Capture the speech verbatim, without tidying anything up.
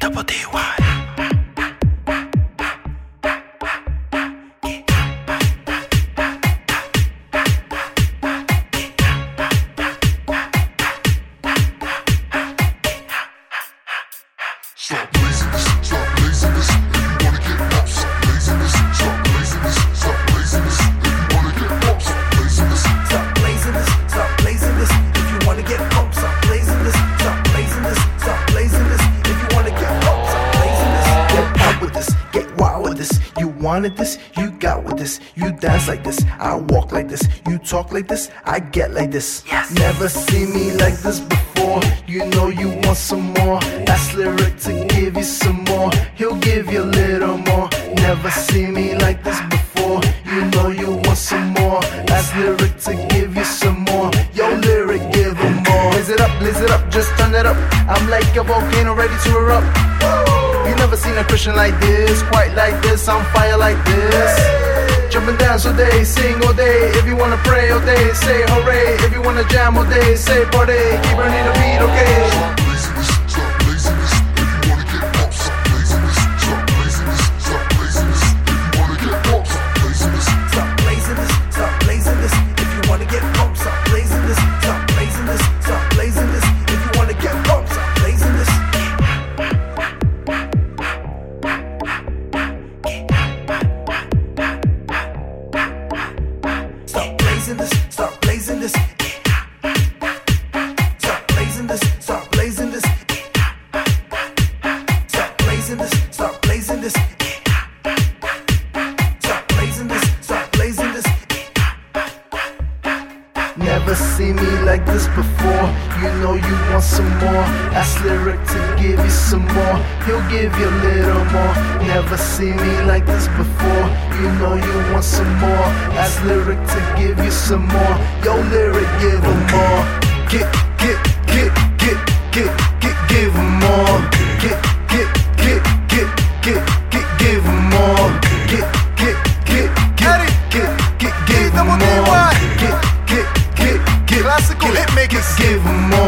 double D Y. Stop blazing this, stop blazing this. If you wanna get up, stop blazing this. Stop blazing this, stop blazing this. If you wanna get up, stop blazing this. Stop blazing this, stop blazing this. If you wanna get pumped, stop blazing this. Stop blazing this, stop blazing this. If you wanna get pumped, stop blazing this. Get out with this, get wild with this. You wanted this, you got with this. You dance like this, I walk like this. You talk like this, I get like this. Yes. Never seen me like this before. You know you want some more. That's lyric to give you some more. He'll give you a little more. Never seen me like this before. You know you want some more. That's lyric to give you some more. Yo, lyric, give him more. Blaze it up, blaze it up, just turn it up. I'm like a volcano ready to erupt. You never seen a Christian like this, quite like this, on fire like this. Jumping dance all day, sing all day. If you wanna pray all day, say hooray. If you wanna jam all day, say party. Keep running the beat, okay? Stop blazing this, stop blazing this. If you wanna get up, stop blazing this. Stop blazing this, stop blazing this. If you wanna get up, stop blazing this. Stop blazing this, stop blazing this. If you wanna get pumped, stop blazing this. Stop blazing this, stop blazing this. If you wanna get pumped, stop blazing this. Stop blazing this, stop blazing this. Stop blazing this, stop blazing this. Stop blazing this, stop blazing this. Stop blazing this, stop blazing this. Never seen me like this before. You know you want some more. That's lyric to give you some more. He'll give you a little more. Never seen me like this before. You know you want some more. That's lyric to give you some more. Yo, lyric, give him more. Get, get, get, get, get, get, give him more. Get, get, get, get, get, get, give him more. Get, get, get, get, get, get, give him more. Get, get, get, get, Classical get, hit makers. give him more.